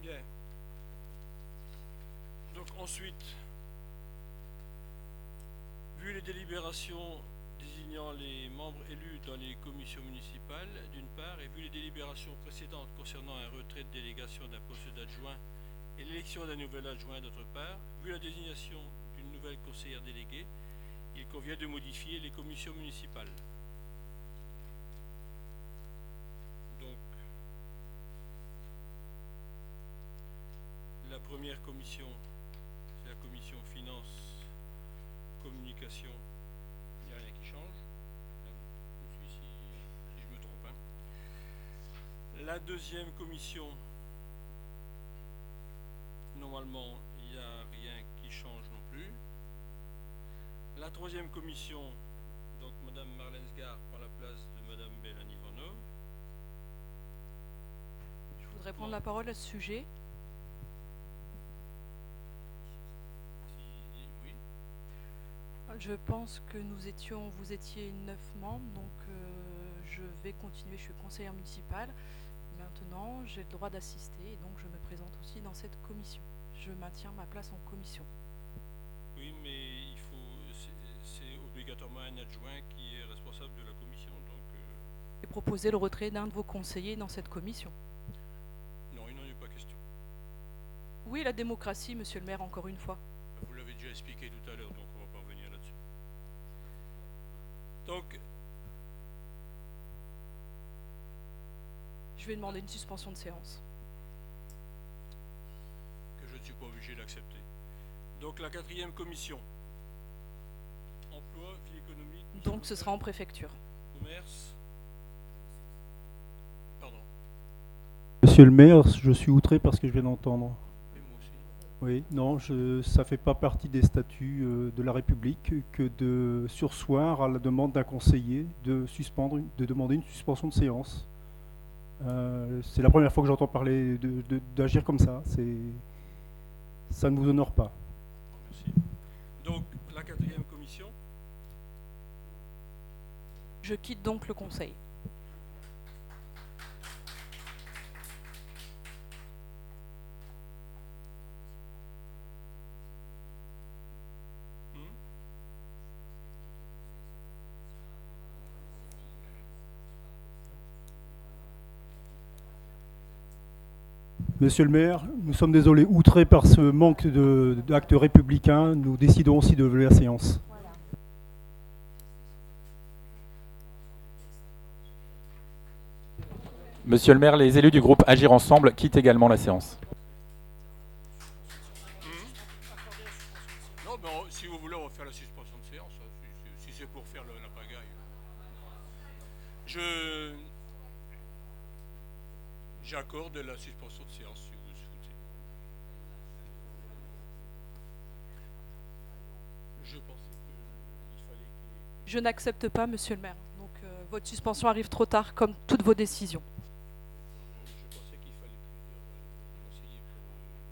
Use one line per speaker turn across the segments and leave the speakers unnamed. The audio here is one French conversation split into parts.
Bien. Donc ensuite, vu les délibérations désignant les membres élus dans les commissions municipales, d'une part, et vu les délibérations précédentes concernant un retrait de délégation d'un poste d'adjoint et l'élection d'un nouvel adjoint, d'autre part, vu la désignation d'une nouvelle conseillère déléguée, il convient de modifier les commissions municipales. Donc, la première commission, c'est la commission finance, communication. Il n'y a rien qui change. Je suis si je me trompe. La deuxième commission, normalement, il n'y a rien qui change non plus. La troisième commission, donc Madame Marlène Sgard prend la place de Madame Mélanie Vanov.
Je voudrais prendre la parole à ce sujet.
Oui.
Je pense que vous étiez 9 membres, donc je vais continuer. Je suis conseillère municipale. Maintenant, j'ai le droit d'assister et donc je me présente aussi dans cette commission. Je maintiens ma place en commission.
Oui, mais c'est obligatoirement un adjoint qui est responsable de la commission, donc.
Et proposer le retrait d'un de vos conseillers dans cette commission.
Non, il n'en est pas question.
Oui, la démocratie, monsieur le maire, encore une fois.
Vous l'avez déjà expliqué tout à l'heure, donc on ne va pas revenir là-dessus. Donc,
je vais demander une suspension de séance.
Que je ne suis pas obligé d'accepter. Donc la quatrième commission. Emploi, vie économique.
Donc ce sera en préfecture.
Commerce. Pardon.
Monsieur le maire, je suis outré par ce que je viens d'entendre.
Et moi aussi.
Oui, non, ça ne fait pas partie des statuts de la République que de surseoir à la demande d'un conseiller de demander une suspension de séance. C'est la première fois que j'entends parler d'agir comme ça. Ça ne vous honore pas.
Merci. Donc, la quatrième commission.
Je quitte donc le conseil.
Monsieur le maire, nous sommes désolés, outrés par ce manque d'actes républicains. Nous décidons aussi de lever la séance.
Voilà.
Monsieur le maire, les élus du groupe Agir Ensemble quittent également la séance.
Non, mais si vous voulez, on va faire la suspension de séance, si c'est pour faire la pagaille. J'accorde la suspension de séance, si vous le souhaitez. Je pensais qu'il fallait qu'il...
Je n'accepte pas, monsieur le maire. Donc votre suspension arrive trop tard, comme toutes vos décisions.
Je pensais qu'il fallait plusieurs conseillers pour...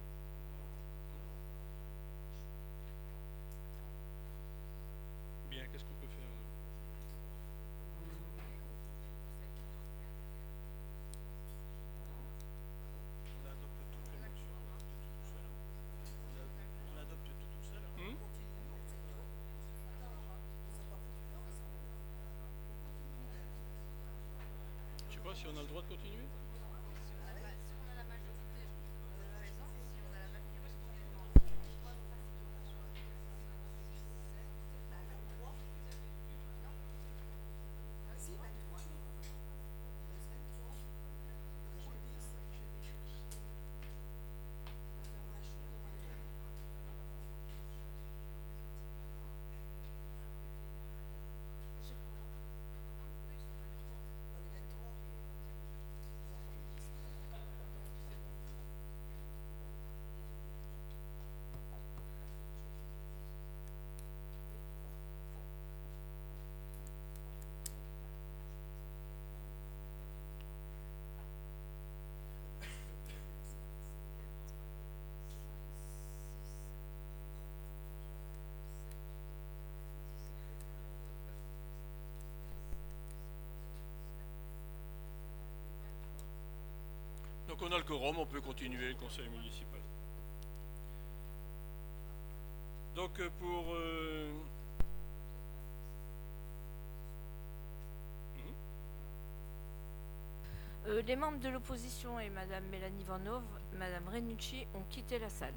Bien, qu'est-ce qu'on peut faire? On adopte tout seul. Je sais pas si on a le droit de continuer. Donc on a le quorum, on peut continuer le conseil municipal. Donc pour...
Les membres de l'opposition et Madame Mélanie Vanov, Madame Renucci ont quitté la salle.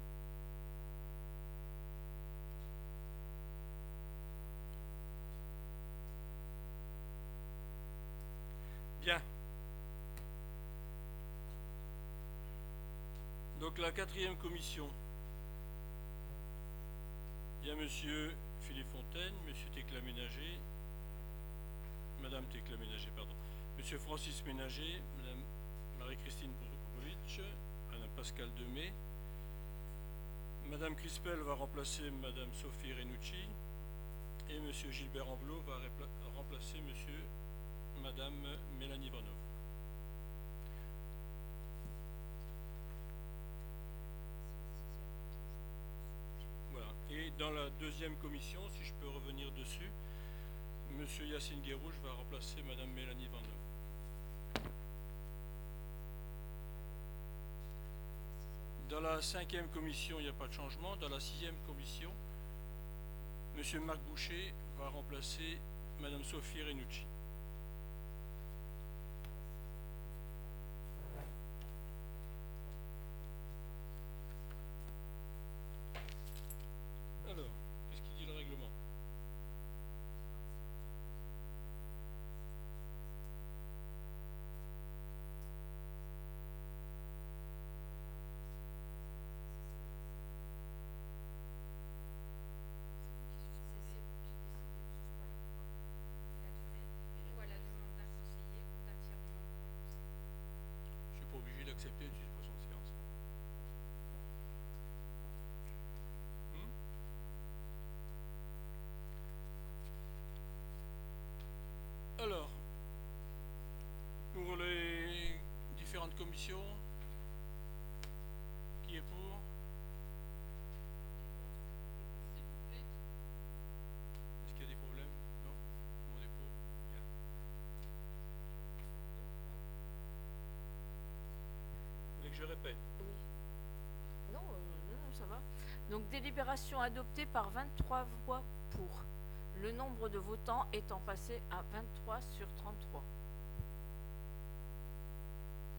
Bien. Donc la 4e commission. Il y a Monsieur Philippe Fontaine, Monsieur Tecla Ménager, Madame Tecla Ménager, pardon, Monsieur Francis Ménager, Madame Marie-Christine Bourgovic, Madame Pascal Demey, Madame Crispel va remplacer Madame Sophie Renucci et Monsieur Gilbert Amblot va remplacer Madame Mélanie Vanov. Voilà. Et dans la 2e commission, si je peux revenir dessus, Monsieur Yacine Guérouche va remplacer Madame Mélanie Vanov. Dans la 5e commission, il n'y a pas de changement. Dans la 6e commission, Monsieur Marc Boucher va remplacer Madame Sophie Renucci. Alors, qu'est-ce qu'il dit le règlement ? Je suis pas obligé d'accepter une suspension de séance. Alors, pour les différentes commissions, qui est pour? Est-ce qu'il y a des problèmes? Non? Tout le monde est pour? Bien. Vous voulez que je répète?
Oui. Non, ça va. Donc délibération adoptée par 23 voix pour. Le nombre de votants étant passé à 23 sur 33.